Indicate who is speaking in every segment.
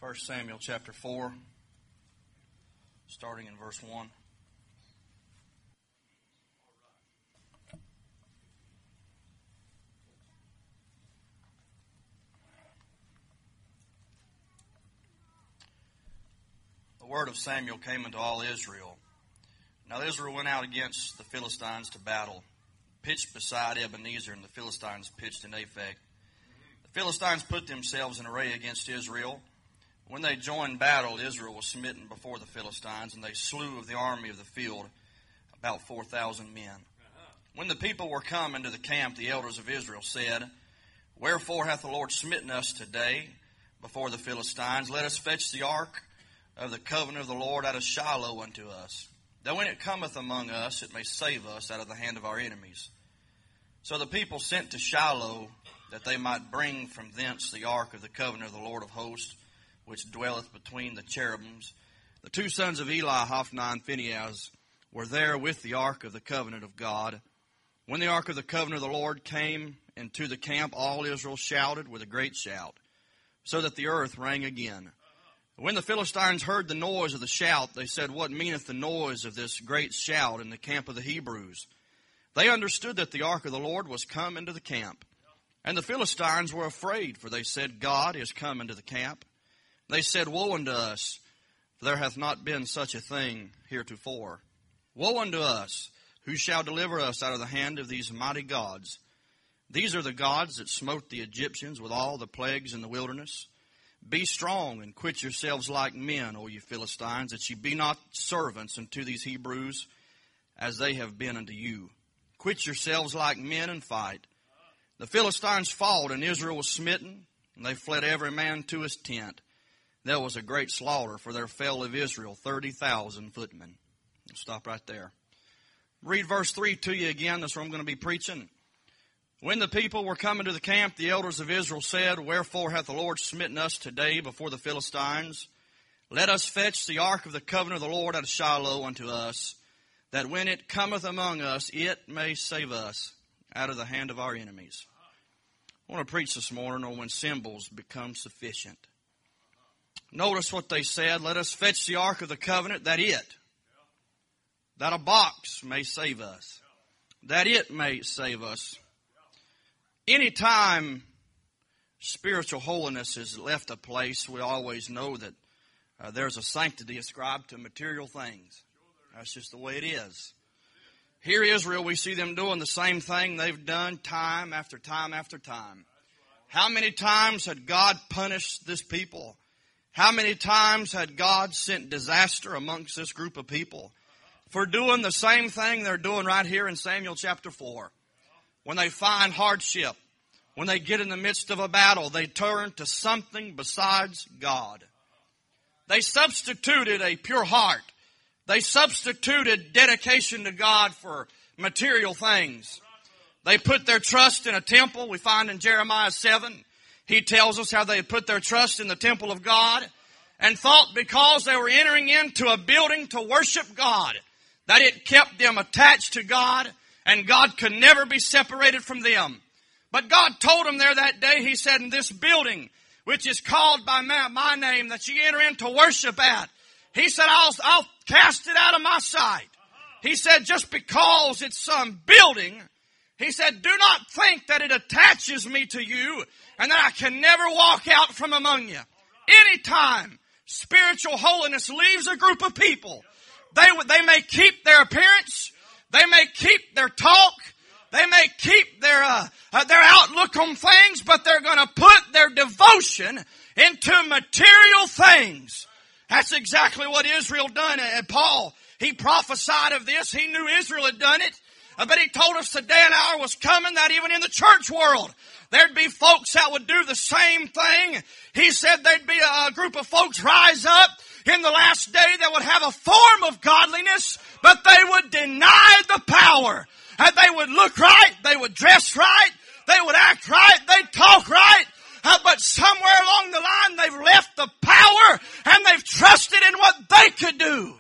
Speaker 1: 1 Samuel chapter 4, starting in verse 1. The word of Samuel came unto all Israel. Now Israel went out against the Philistines to battle, pitched beside Ebenezer, and the Philistines pitched in Aphek. The Philistines put themselves in array against Israel. When they joined battle, Israel was smitten before the Philistines, and they slew of the army of the field about 4,000 men. When the people were come into the camp, the elders of Israel said, Wherefore hath the Lord smitten us today before the Philistines? Let us fetch the ark of the covenant of the Lord out of Shiloh unto us, that when it cometh among us, it may save us out of the hand of our enemies. So the people sent to Shiloh, that they might bring from thence the ark of the covenant of the Lord of hosts, which dwelleth between the cherubims. The two sons of Eli, Hophni and Phinehas, were there with the ark of the covenant of God. When the ark of the covenant of the Lord came into the camp, all Israel shouted with a great shout, so that the earth rang again. When the Philistines heard the noise of the shout, they said, What meaneth the noise of this great shout in the camp of the Hebrews? They understood that the ark of the Lord was come into the camp. And the Philistines were afraid, for they said, God is come into the camp. They said, Woe unto us, for there hath not been such a thing heretofore. Woe unto us, who shall deliver us out of the hand of these mighty gods? These are the gods that smote the Egyptians with all the plagues in the wilderness. Be strong and quit yourselves like men, O ye Philistines, that ye be not servants unto these Hebrews, as they have been unto you. Quit yourselves like men and fight. The Philistines fought, and Israel was smitten, and they fled every man to his tent. There was a great slaughter, for there fell of Israel 30,000 footmen. I'll stop right there. Read verse 3 to you again. That's where I'm going to be preaching. When the people were coming to the camp, the elders of Israel said, Wherefore hath the Lord smitten us today before the Philistines? Let us fetch the ark of the covenant of the Lord out of Shiloh unto us, that when it cometh among us, it may save us out of the hand of our enemies. I want to preach this morning on when symbols become sufficient. Notice what they said. Let us fetch the ark of the covenant, that a box may save us, that it may save us. Anytime spiritual holiness has left a place, we always know that there's a sanctity ascribed to material things. That's just the way it is. Here Israel, we see them doing the same thing they've done time after time after time. How many times had God punished this people? How many times had God sent disaster amongst this group of people for doing the same thing they're doing right here in Samuel chapter 4? When they find hardship, when they get in the midst of a battle, they turn to something besides God. They substituted a pure heart. They substituted dedication to God for material things. They put their trust in a temple. We find in Jeremiah 7, he tells us how they put their trust in the temple of God and thought because they were entering into a building to worship God, that it kept them attached to God and God could never be separated from them. But God told them there that day, he said, in this building, which is called by my name, that you enter into worship at, he said, I'll cast it out of my sight. He said, just because it's some building, he said, do not think that it attaches me to you and that I can never walk out from among you. Anytime spiritual holiness leaves a group of people, they may keep their appearance, they may keep their talk, they may keep their outlook on things, but they're going to put their devotion into material things. That's exactly what Israel done. And Paul, he prophesied of this. He knew Israel had done it. But he told us the day and hour was coming that even in the church world, there'd be folks that would do the same thing. He said there'd be a group of folks rise up in the last day that would have a form of godliness, but they would deny the power. And they would look right, they would dress right, they would act right, they'd talk right. But somewhere along the line, they've left the power and they've trusted in what they could do.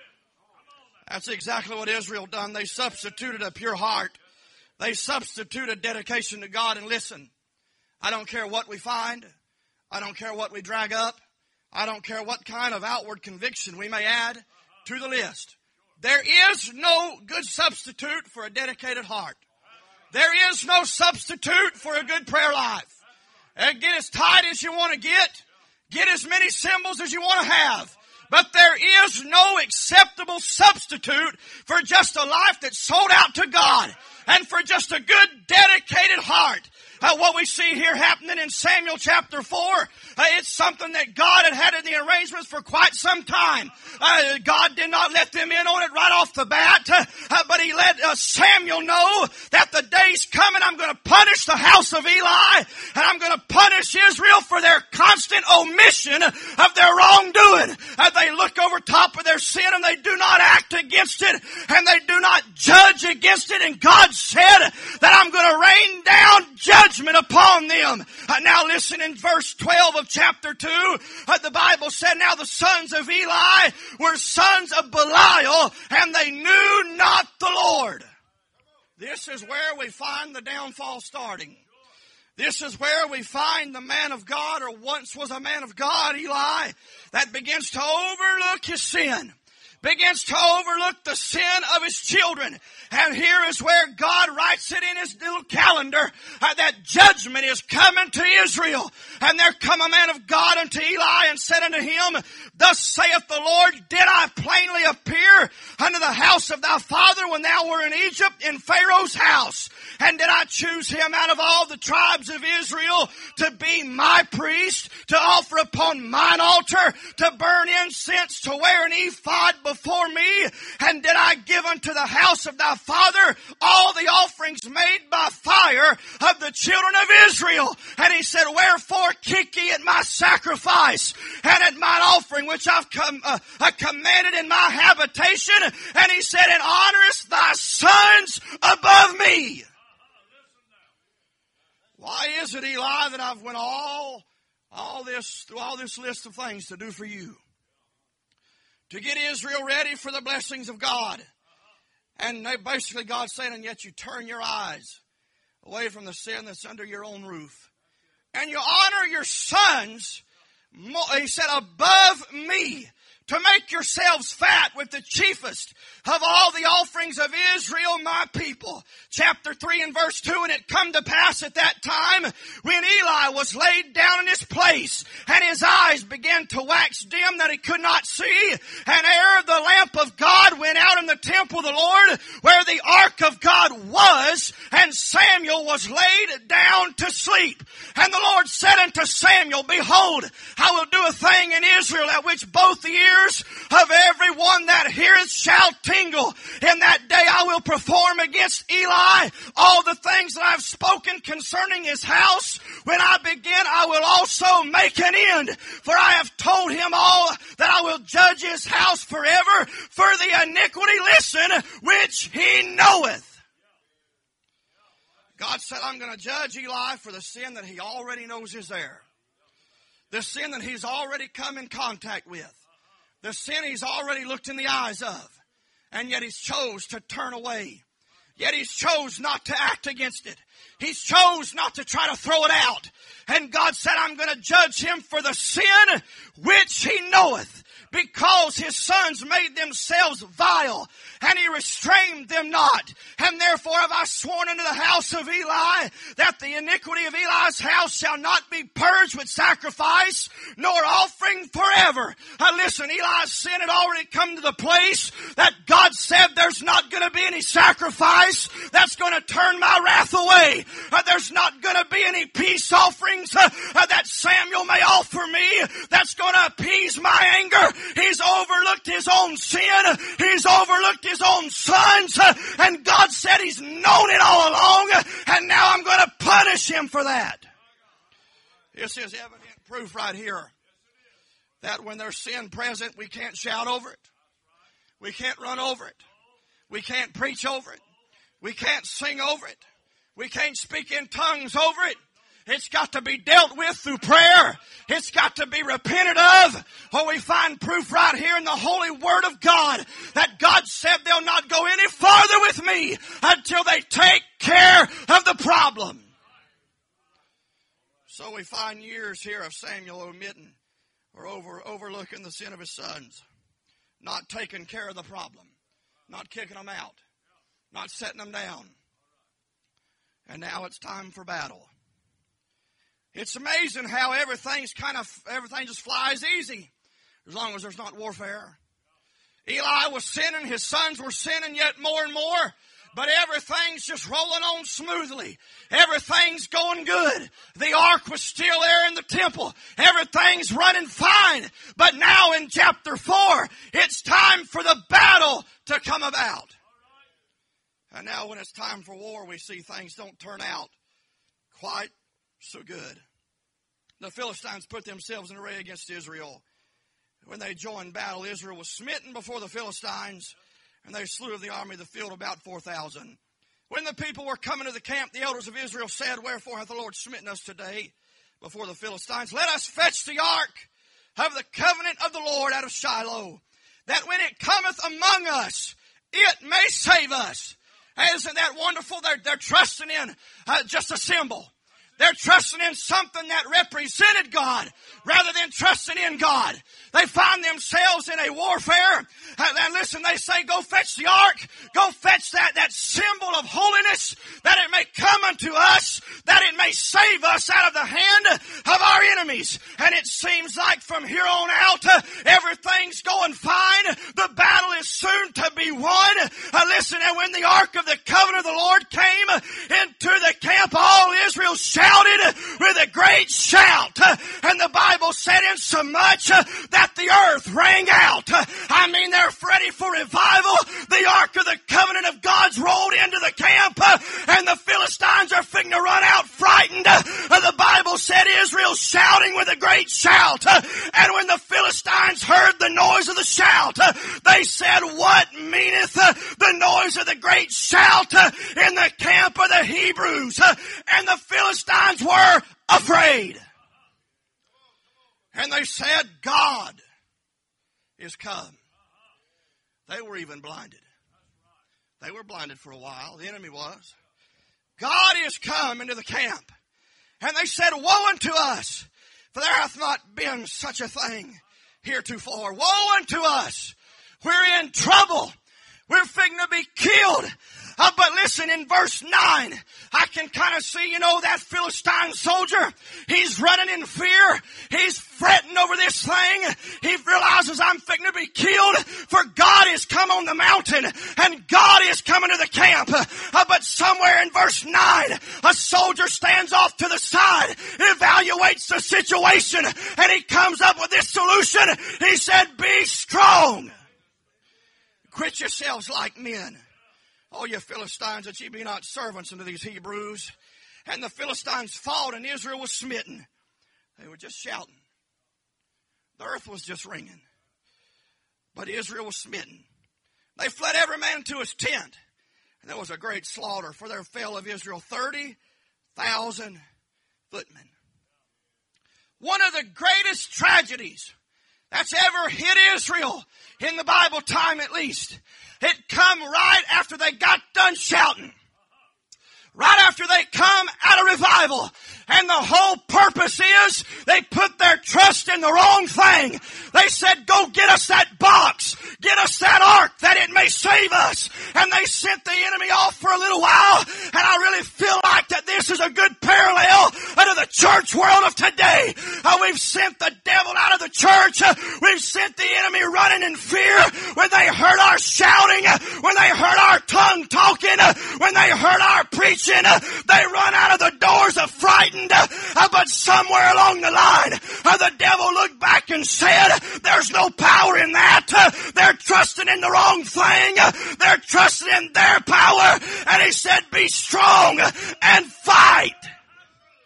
Speaker 1: That's exactly what Israel done. They substituted a pure heart. They substituted dedication to God. And listen, I don't care what we find. I don't care what we drag up.
Speaker 2: I don't care what kind of outward conviction we may add to the list. There is no good substitute for a dedicated heart. There is no substitute for a good prayer life. Get as tight as you want to get as many symbols as you want to have. But there is no acceptable substitute for just a life that's sold out to God and for just a good, dedicated heart. What we see here happening in Samuel chapter 4, it's something that God had in the arrangements for quite some time. God did not let them in on it right off the bat, but He let Samuel know that the day's coming. I'm going to punish the house of Eli, and I'm going to punish Israel for their constant omission of their wrongdoing. They look over top of their sin and they do not act against it, and they do not judge against it. And God said that I'm going to rain down judgment upon them. Now listen, in verse 12 of chapter 2, the Bible said, now the sons of Eli were sons of Belial, and they knew not the Lord. This is where we find the downfall starting. This is where we find the man of God, or once was a man of God, Eli, that begins to overlook his sin. Begins to overlook the sin of his children. And here is where God writes it in His little calendar, that judgment is coming to Israel. And there come a man of God unto Eli and said unto him, thus saith the Lord, did I plainly appear unto the house of thy father when thou wert in Egypt in Pharaoh's house? And did I choose him out of all the tribes of Israel to be my priest, to offer upon mine altar, to burn incense, to wear an ephod before me? And did I give unto the house of thy father all the offerings made by fire of the children of Israel? And he said, wherefore kick ye at my sacrifice and at mine offering which I've commanded in my habitation? And he said, and honorest thy sons above me. Why is it, Eli, that I've went through all this list of things to do for you? To get Israel ready for the blessings of God. And basically God's saying, and yet you turn your eyes away from the sin that's under your own roof. And you honor your sons, he said, above me. To make yourselves fat with the chiefest of all the offerings of Israel, my people. Chapter 3 and verse 2, and it come to pass at that time when Eli was laid down in his place, and his eyes began to wax dim that he could not see, and ere the lamp of God went out in the temple of the Lord, where the ark of God was, and Samuel was laid down to sleep. And the Lord said unto Samuel, behold, I will do a thing in Israel at which both the ears of everyone that heareth shall tingle. In that day I will perform against Eli all the things that I have spoken concerning his house. When I begin, I will also make an end. For I have told him all that I will judge his house forever for the iniquity, listen, which he knoweth. God said, I'm going to judge Eli for the sin that he already knows is there. The sin that he's already come in contact with. The sin he's already looked in the eyes of. And yet he's chose to turn away. Yet he's chose not to act against it. He's chose not to try to throw it out. And God said, I'm going to judge him for the sin which he knoweth. Because his sons made themselves vile, and he restrained them not. And therefore have I sworn unto the house of Eli, that the iniquity of Eli's house shall not be purged with sacrifice, nor offering forever. Listen, Eli's sin had already come to the place that God said there's not going to be any sacrifice that's going to turn my wrath away. There's not going to be any peace offerings that Samuel may offer me that's going to appease my anger. He's overlooked his own sin. He's overlooked his own sons. And God said he's known it all along. And now I'm going to punish him for that. This is evident proof right here that when there's sin present, we can't shout over it. We can't run over it. We can't preach over it. We can't sing over it. We can't speak in tongues over it. It's got to be dealt with through prayer. It's got to be repented of. Or we find proof right here in the holy word of God that God said they'll not go any farther with me until they take care of the problem. So we find years here of Samuel omitting or overlooking the sin of his sons, not taking care of the problem, not kicking them out, not setting them down. And now it's time for battle. It's amazing how everything just flies easy as long as there's not warfare. Eli was sinning, his sons were sinning yet more and more, but everything's just rolling on smoothly. Everything's going good. The ark was still there in the temple. Everything's running fine. But now in chapter 4, it's time for the battle to come about. And now when it's time for war, we see things don't turn out quite so good. The Philistines put themselves in array against Israel. When they joined battle, Israel was smitten before the Philistines, and they slew of the army of the field about 4,000. When the people were coming to the camp, the elders of Israel said, Wherefore hath the Lord smitten us today before the Philistines? Let us fetch the ark of the covenant of the Lord out of Shiloh, that when it cometh among us, it may save us. Isn't that wonderful? They're trusting in just a symbol. They're trusting in something that represented God rather than trusting in God. They find themselves in a warfare. And listen, they say, go fetch the ark. Go fetch that symbol of holiness, that it may come unto us, that it may save us out of the hand of our enemies. And it seems like from here on out, everything's going fine. The battle is soon to be won. Listen, and when the ark of the covenant of the Lord came into the camp, all Israel shouted with a great shout. And the Bible said insomuch that the earth rang out. I mean, they're ready for revival. The ark of the covenant of God's rolled into the camp, and the Philistines are fitting to run out frightened. The Bible said Israel shouting with a great shout. And when the Philistines heard the noise of the shout, they said, What meaneth the noise of the great shout in the camp of the Hebrews? And the Philistines were afraid. And they said, God is come. They were even blinded. They were blinded for a while. The enemy was. God is come into the camp. And they said, Woe unto us, for there hath not been such a thing heretofore. Woe unto us. We're in trouble. We're fitting to be killed. But listen, in verse 9, I can kind of see, that Philistine soldier. He's running in fear. He's fretting over this thing. He realizes I'm fitting to be killed, for God is come on the mountain and God is coming to the camp. But somewhere in verse 9, a soldier stands off to the side, evaluates the situation, and he comes up with this solution. He said, Be strong. Quit yourselves like men. O ye Philistines, that ye be not servants unto these Hebrews. And the Philistines fought, and Israel was smitten. They were just shouting. The earth was just ringing. But Israel was smitten. They fled every man into his tent. And there was a great slaughter, for there fell of Israel 30,000 footmen. One of the greatest tragedies that's ever hit Israel, in the Bible time at least, it come right after they got done shouting. Right after they come out of revival. And the whole purpose is they put their trust in the wrong thing. They said, Go get us that box. Get us that ark that it may save us. And they sent the enemy off for a little while. And I really feel like that this is a good parallel to the church world of today. We've sent the devil out of the church. We've sent the enemy running in fear. When they heard our shouting, when they heard our tongue talking, when they heard our preaching, they run out of the doors of frightened. But somewhere along the line, the devil looked back and said, There's no power in that. They're trusting in the wrong thing. They're trusting in their power. And he said, Be strong and fight.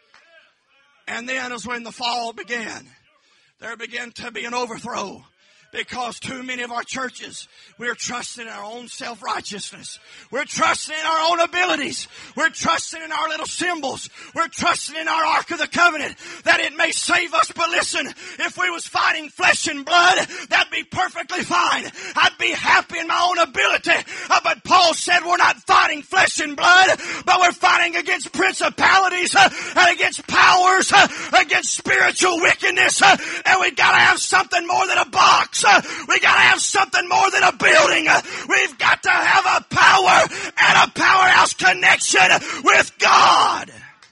Speaker 2: And then is when the fall began. There began to be an overthrow. Because too many of our churches, we're trusting in our own self-righteousness. We're trusting in our own abilities. We're trusting in our little symbols. We're trusting in our Ark of the Covenant that it may save us. But listen, if we was fighting flesh and blood, that'd be perfectly fine. I'd be happy in my own ability. But Paul said we're not fighting flesh and blood, but we're fighting against principalities and against powers, against spiritual wickedness. And we gotta have something more than a box. We gotta have something more than a building. We've got to have a power and a powerhouse connection with God.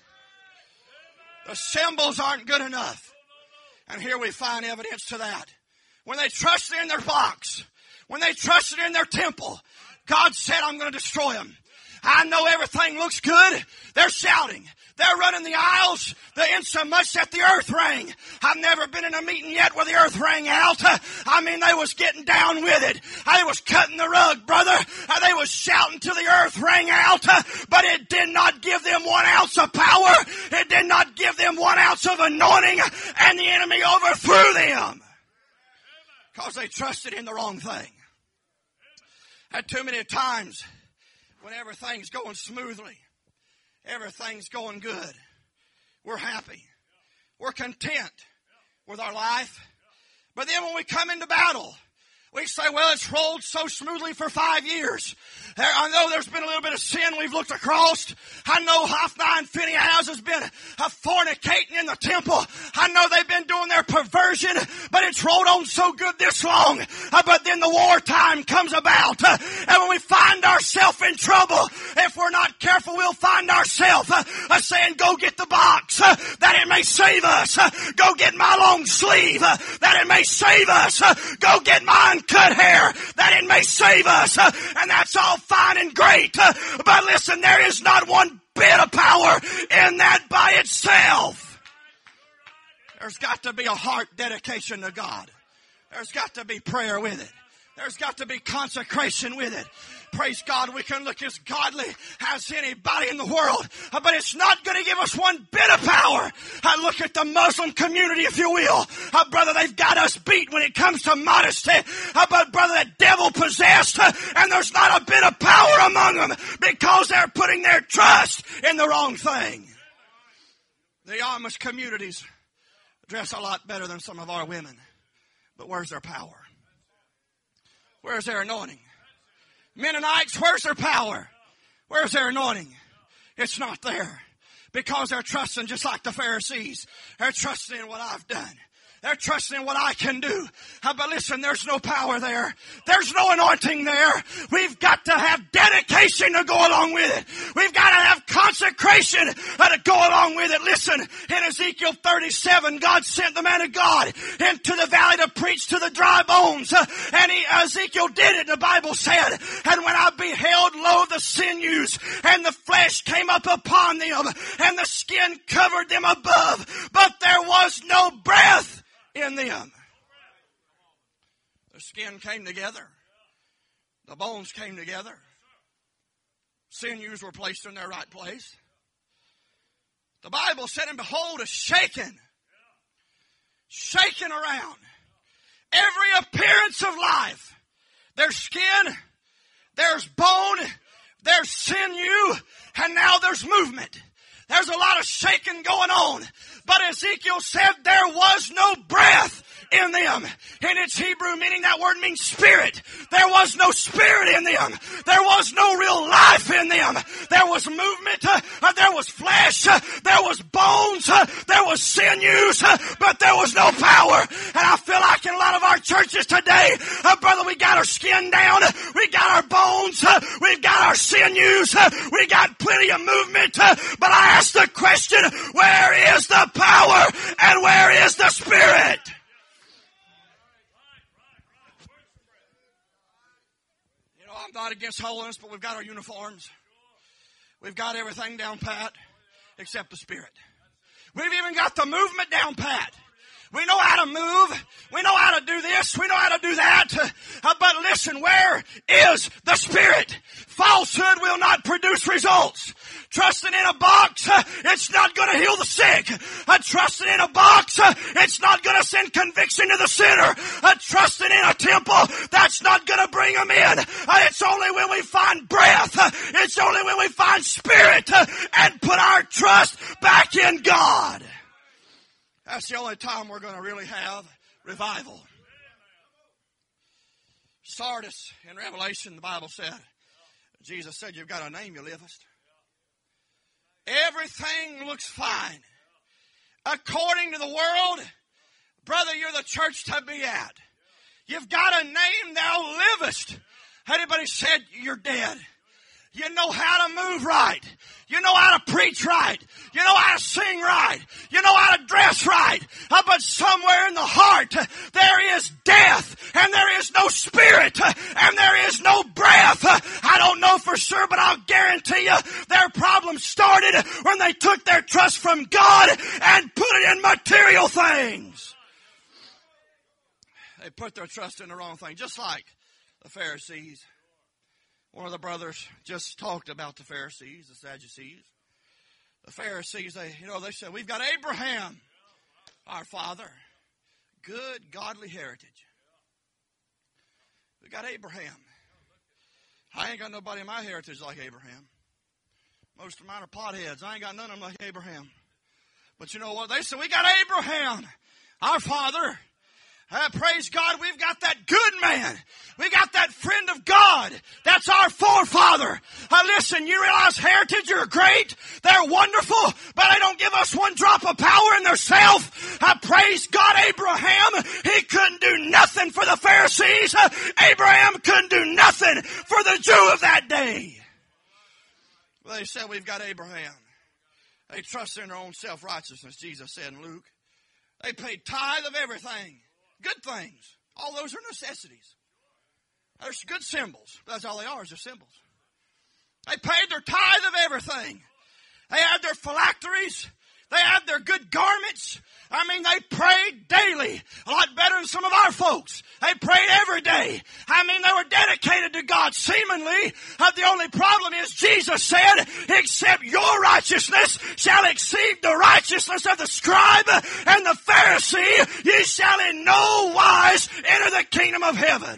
Speaker 2: The symbols aren't good enough. And here we find evidence to that. When they trusted in their box, when they trusted in their temple, God said, I'm going to destroy them. I know everything looks good. They're shouting. They're running the aisles, insomuch that the earth rang. I've never been in a meeting yet where the earth rang out. I mean, they was getting down with it. They was cutting the rug, brother. They was shouting till the earth rang out. But it did not give them 1 ounce of power. It did not give them 1 ounce of anointing. And the enemy overthrew them. Because they trusted in the wrong thing. Had too many times when everything's going smoothly. Everything's going good. We're happy. We're content with our life. But then when we come into battle, we say, well, it's rolled so smoothly for 5 years. I know there's been a little bit of sin we've looked across. I know Hophni and Phinehas has been fornicating in the temple. I know they've been doing their perversion, but it's rolled on so good this long. But then the wartime comes about. And when we find ourselves in trouble, if we're not careful, we'll find ourselves saying, go get the box, that it may save us. Go get my long sleeve, that it may save us. Go get my cut hair, that it may save us. And that's all fine and great. But listen, there is not one bit of power in that by itself. There's got to be a heart dedication to God. There's got to be prayer with it. There's got to be consecration with it. Praise God, we can look as godly as anybody in the world, but it's not going to give us one bit of power. I look at the Muslim community, if you will. Brother, they've got us beat when it comes to modesty. But brother, that devil possessed, and there's not a bit of power among them because they're putting their trust in the wrong thing. The Amish communities dress a lot better than some of our women, but where's their power? Where's their anointing? Mennonites, where's their power? Where's their anointing? It's not there. Because they're trusting just like the Pharisees. They're trusting in what I've done. They're trusting in what I can do. But listen, there's no power there. There's no anointing there. We've got to have dedication to go along with it. We've got to have consecration to go along with it. Listen, in Ezekiel 37, God sent the man of God into the valley to preach to the dry bones. And Ezekiel did it, the Bible said. And when I beheld, lo, the sinews and the flesh came up upon them, and the skin covered them above, but there was no breath in them. The skin came together. The bones came together. Sinews were placed in their right place. The Bible said, and behold, a shaking around. Every appearance of life. There's skin, there's bone, there's sinew, and now there's movement. There's a lot of shaking going on. But Ezekiel said there was no breath in them. In its Hebrew meaning, that word means spirit. There was no spirit in them. There was no real life in them. There was movement. There was flesh. There was bones. There was sinews. But there was no power. And I feel like in a lot of our churches today, brother, we got our skin down. We got our bones. We've got our sinews. We got plenty of movement. But I ask the question, where is the power and where is the spirit? You know, I'm not against holiness, but we've got our uniforms. We've got everything down pat except the spirit. We've even got the movement down pat. We know how to move. We know how to do this. We know how to do that. But listen, where is the spirit? Falsehood will not produce results. Trusting in a box, it's not going to heal the sick. Trusting in a box, it's not going to send conviction to the sinner. Trusting in a temple, that's not going to bring them in. It's only when we find breath, it's only when we find spirit and put our trust back in God. That's the only time we're going to really have revival. Sardis in Revelation, the Bible said, Jesus said, you've got a name, you livest. Everything looks fine. According to the world, brother, you're the church to be at. You've got a name, thou livest. Anybody said you're dead? You know how to move right. You know how to preach right. You know how to sing right. You know how to dress right. But somewhere in the heart, there is death, and there is no spirit, and there is no breath. I don't know for sure, but I'll guarantee you their problem started when they took their trust from God and put it in material things. They put their trust in the wrong thing, just like the Pharisees. One of the brothers just talked about the Pharisees, the Sadducees. The Pharisees, they said, we've got Abraham, our father. Good, godly heritage. We got Abraham. I ain't got nobody in my heritage like Abraham. Most of mine are potheads. I ain't got none of them like Abraham. But you know what? They said, we got Abraham, our father. Praise God, we've got that good man. We got that friend of God. That's our forefather. Listen, you realize heritage are great. They're wonderful, but they don't give us one drop of power in their self. Praise God, Abraham, he couldn't do nothing for the Pharisees. Abraham couldn't do nothing for the Jew of that day. Well, they said we've got Abraham. They trust in their own self-righteousness, Jesus said in Luke. They paid tithe of everything. Good things. All those are necessities. They're good symbols. That's all they are, is they're symbols. They paid their tithe of everything. They had their phylacteries. They had their good garments. I mean, they prayed daily. A lot better than some of our folks. They prayed every day. I mean, they were dedicated to God seemingly. The only problem is Jesus said, except your righteousness shall exceed the righteousness of the scribe and the Pharisee, ye shall in no wise enter the kingdom of heaven.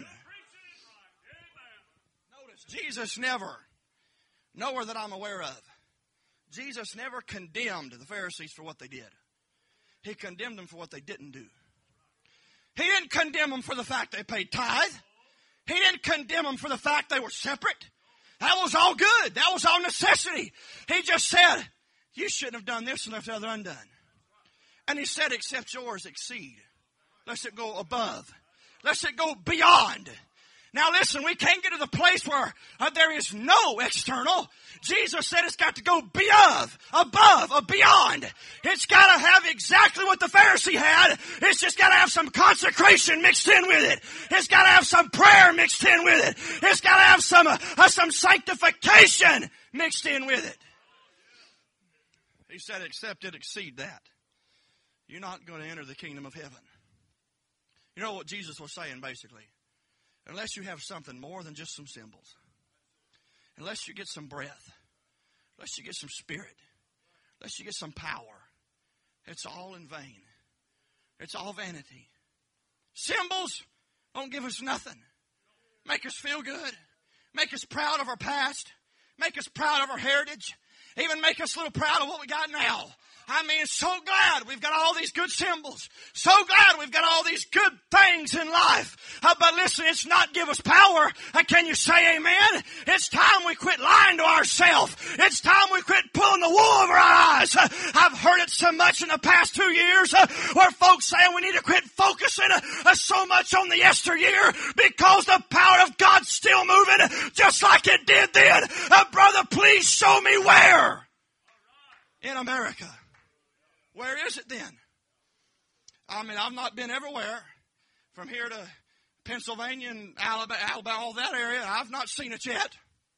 Speaker 2: Notice, Jesus never, nowhere that I'm aware of, Jesus never condemned the Pharisees for what they did. He condemned them for what they didn't do. He didn't condemn them for the fact they paid tithe. He didn't condemn them for the fact they were separate. That was all good. That was all necessity. He just said, you shouldn't have done this and left the other undone. And he said, except yours exceed. Lest it go above. Lest it go beyond. Now listen, we can't get to the place where there is no external. Jesus said it's got to go above, beyond. It's got to have exactly what the Pharisee had. It's just got to have some consecration mixed in with it. It's got to have some prayer mixed in with it. It's got to have some sanctification mixed in with it. He said, except it exceed that, you're not going to enter the kingdom of heaven. You know what Jesus was saying basically? Unless you have something more than just some symbols. Unless you get some breath. Unless you get some spirit. Unless you get some power. It's all in vain. It's all vanity. Symbols don't give us nothing. Make us feel good. Make us proud of our past. Make us proud of our heritage. Even make us a little proud of what we got now. I mean, so glad we've got all these good symbols. So glad we've got all these good things in life. But listen, it's not give us power. Can you say amen? It's time we quit lying to ourselves. It's time we quit pulling the wool over our eyes. I've heard it so much in the past 2 years where folks saying we need to quit focusing so much on the yesteryear because the power of God's still moving just like it did then. Brother, please show me where. In America. Where is it then? I mean, I've not been everywhere. From here to Pennsylvania and Alabama, all that area, I've not seen it yet.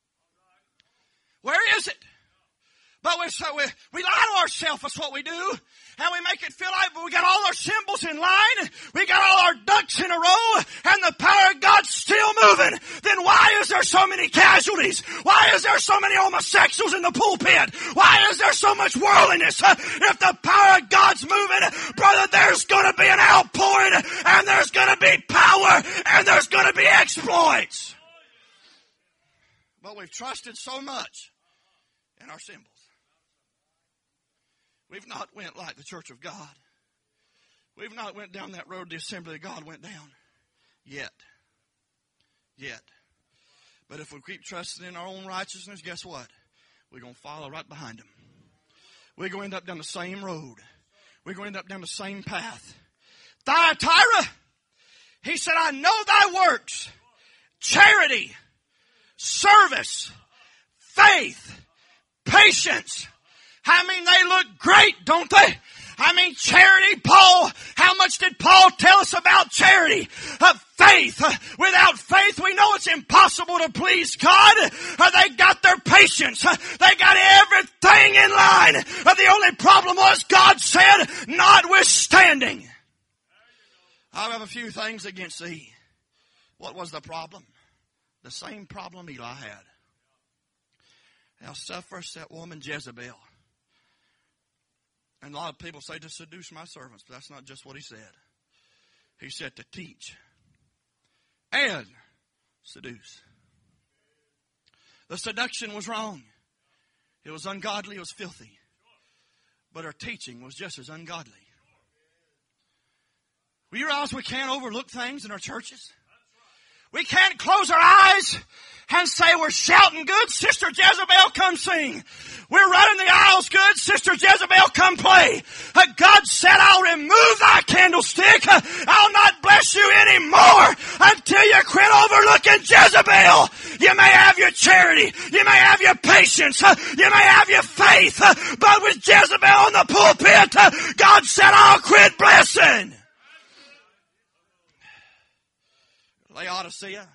Speaker 2: Where is it? But we lie to ourselves, that's what we do. And we make it feel like we got all our symbols in line. We got all our ducks in a row. And the power of God's still moving. Then why is there so many many casualties? Why is there so many homosexuals in the pulpit? Why is there so much worldliness? If the power of God's moving, brother, there's going to be an outpouring, and there's going to be power, and there's going to be exploits. But we've trusted so much in our symbols. We've not went like the church of God. We've not went down that road the assembly of God went down. Yet. But if we keep trusting in our own righteousness, guess what? We're going to follow right behind them. We're going to end up down the same road. We're going to end up down the same path. Thyatira, he said, I know thy works, charity, service, faith, patience. I mean, they look great, don't they? I mean, charity, Paul, how much did Paul tell us about charity? Faith. Without faith, we know it's impossible to please God. They got their patience. They got everything in line. The only problem was God said, notwithstanding. I have a few things against thee. What was the problem? The same problem Eli had. Thou sufferest that woman Jezebel. And a lot of people say to seduce my servants, but that's not just what he said. He said to teach and seduce. The seduction was wrong. It was ungodly, it was filthy. But her teaching was just as ungodly. We realize we can't overlook things in our churches. We can't close our eyes and say we're shouting good, Sister Jezebel, come sing. We're running the aisles good, Sister Jezebel, come play. God said, I'll remove thy candlestick. I'll not bless you anymore until you quit overlooking Jezebel. You may have your charity. You may have your patience. You may have your faith. But with Jezebel on the pulpit, God said, I'll quit blessing. Laodicea,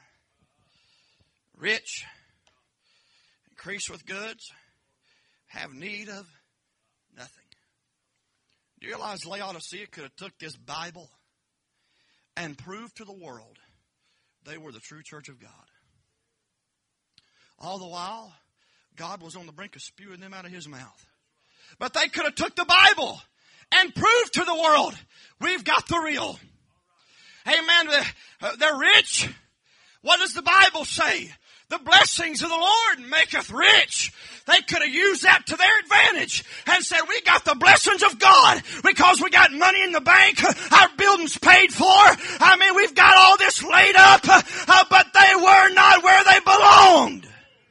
Speaker 2: rich, increase with goods, have need of nothing. Do you realize Laodicea could have took this Bible and proved to the world they were the true church of God? All the while, God was on the brink of spewing them out of his mouth. But they could have took the Bible and proved to the world, we've got the real. Amen. They're rich. What does the Bible say? The blessings of the Lord maketh rich. They could have used that to their advantage and said, we got the blessings of God because we got money in the bank. Our building's paid for. I mean, we've got all this laid up, but they were not where they belonged.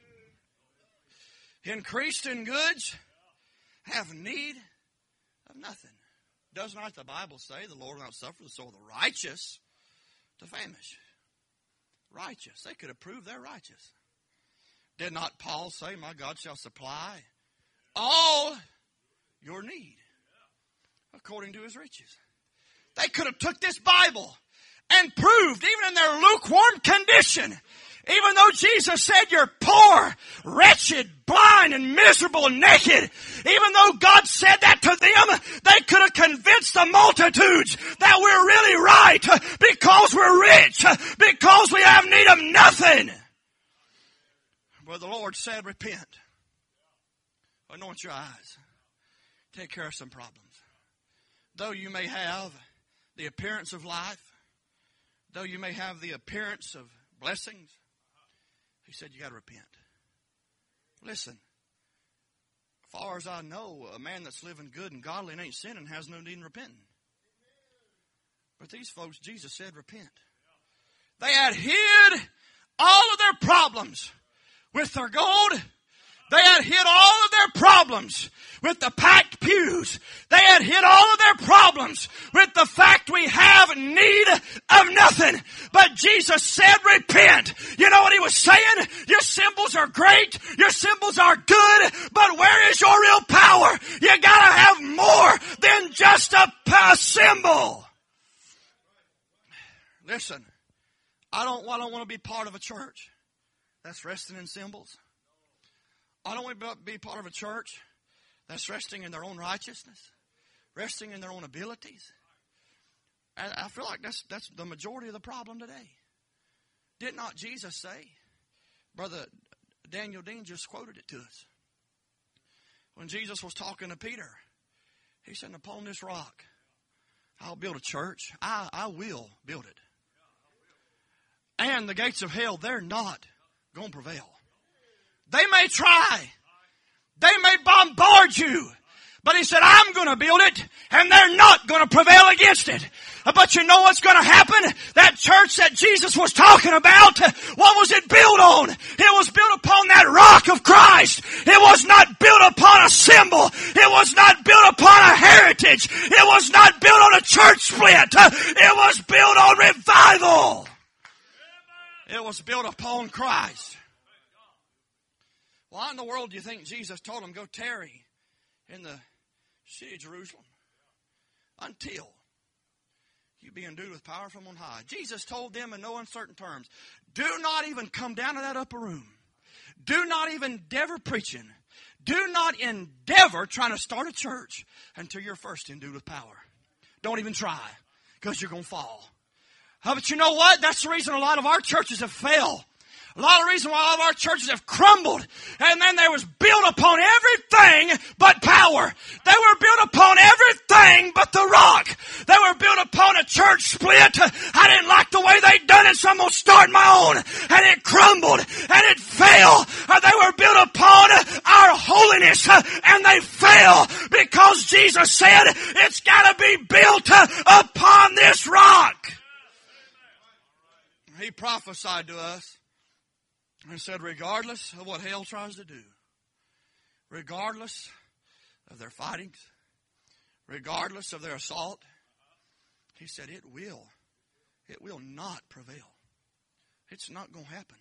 Speaker 2: Increased in goods, have need of nothing. Does not the Bible say the Lord will not suffer the soul of the righteous to famish? Righteous. They could have proved they're righteous. Did not Paul say, my God shall supply all your need according to his riches? They could have took this Bible and proved, even in their lukewarm condition, even though Jesus said you're poor, wretched, blind, and miserable, and naked, even though God said that to them, they could have convinced the multitudes that we're really right because we're rich, because we have need of nothing. But the Lord said, repent. Anoint your eyes. Take care of some problems. Though you may have the appearance of life, though you may have the appearance of blessings, he said you got to repent. Listen, as far as I know, a man that's living good and godly and ain't sinning has no need in repenting. But these folks, Jesus said, repent. They had hid all of their problems with their gold. They had hid all of their problems with the packed pews. They had hid all of their problems with the fact we have need of nothing. But Jesus said, repent. You know what he was saying? Your symbols are great. Your symbols are good. But where is your real power? You gotta have more than just a symbol. Listen, I don't want to be part of a church that's resting in symbols. I don't want to be part of a church that's resting in their own righteousness, resting in their own abilities. And I feel like that's the majority of the problem today. Did not Jesus say Brother Daniel Dean just quoted it to us. When Jesus was talking to Peter, he said, upon this rock, I'll build a church. I will build it. And the gates of hell, they're not going to prevail. They may try. They may bombard you. But he said, I'm going to build it, and they're not going to prevail against it. But you know what's going to happen? That church that Jesus was talking about, what was it built on? It was built upon that rock of Christ. It was not built upon a symbol. It was not built upon a heritage. It was not built on a church split. It was built on revival. It was built upon Christ. Why in the world do you think Jesus told them, go tarry in the city of Jerusalem until you be endued with power from on high? Jesus told them in no uncertain terms, do not even come down to that upper room. Do not even endeavor preaching. Do not endeavor trying to start a church until you're first endued with power. Don't even try, because you're going to fall. But you know what? That's the reason a lot of our churches have failed. A lot of reason why a lot of our churches have crumbled. And then they was built upon everything but power. They were built upon everything but the rock. They were built upon a church split. I didn't like the way they done it, so I'm going to start my own. And it crumbled. And it fell. They were built upon our holiness. And they fell. Because Jesus said it's got to be built upon this rock. He prophesied to us. And said, regardless of what hell tries to do, regardless of their fightings, regardless of their assault, he said it will not prevail. It's not going to happen.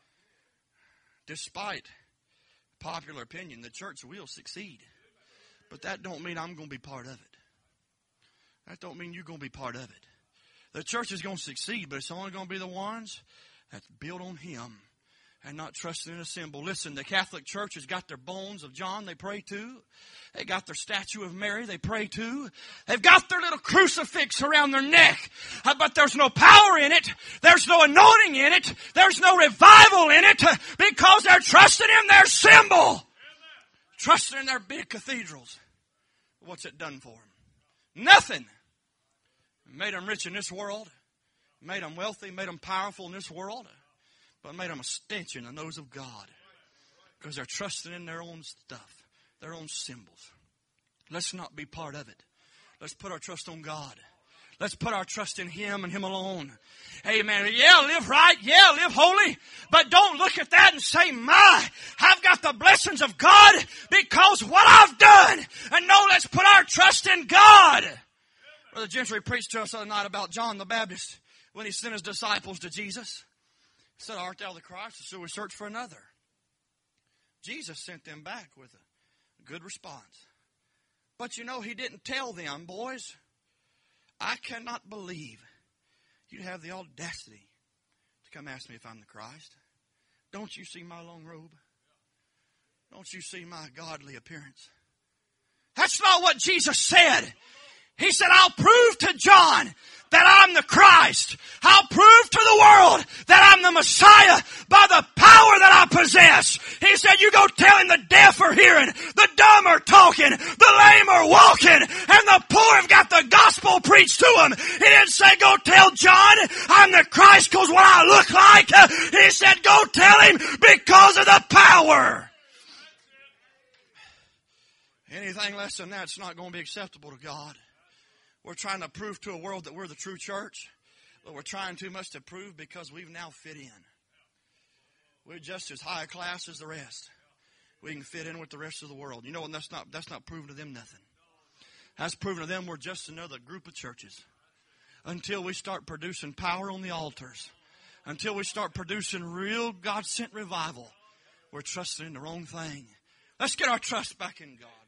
Speaker 2: Despite popular opinion, the church will succeed. But that don't mean I'm going to be part of it. That don't mean you're going to be part of it. The church is going to succeed, but it's only going to be the ones that's built on Him. And not trusting in a symbol. Listen, the Catholic Church has got their bones of John they pray to. They got their statue of Mary they pray to. They've got their little crucifix around their neck. But there's no power in it. There's no anointing in it. There's no revival in it. Because they're trusting in their symbol. Trusting in their big cathedrals. What's it done for them? Nothing. It made them rich in this world. Made them wealthy. Made them powerful in this world. But made them a stench in the nose of God. Because they're trusting in their own stuff. Their own symbols. Let's not be part of it. Let's put our trust on God. Let's put our trust in Him and Him alone. Amen. Yeah, live right. Yeah, live holy. But don't look at that and say, I've got the blessings of God because what I've done. And no, let's put our trust in God. Brother Gentry preached to us the other night about John the Baptist when he sent his disciples to Jesus. He said, art thou the Christ? So we search for another. Jesus sent them back with a good response. But you know, He didn't tell them, boys, I cannot believe you have the audacity to come ask me if I'm the Christ. Don't you see my long robe? Don't you see my godly appearance? That's not what Jesus said. He said, I'll prove to John that I'm the Christ. I'll prove to the world that I'm the Messiah by the power that I possess. He said, you go telling the deaf are hearing, the dumb are talking, the lame are walking, and the poor have got the gospel preached to them. He didn't say, go tell John I'm the Christ because what I look like. He said, go tell him because of the power. Anything less than that's not going to be acceptable to God. We're trying to prove to a world that we're the true church, but we're trying too much to prove because we've now fit in. We're just as high a class as the rest. We can fit in with the rest of the world. You know, and that's not proving to them nothing. That's proving to them we're just another group of churches. Until we start producing power on the altars. Until we start producing real God-sent revival. We're trusting in the wrong thing. Let's get our trust back in God.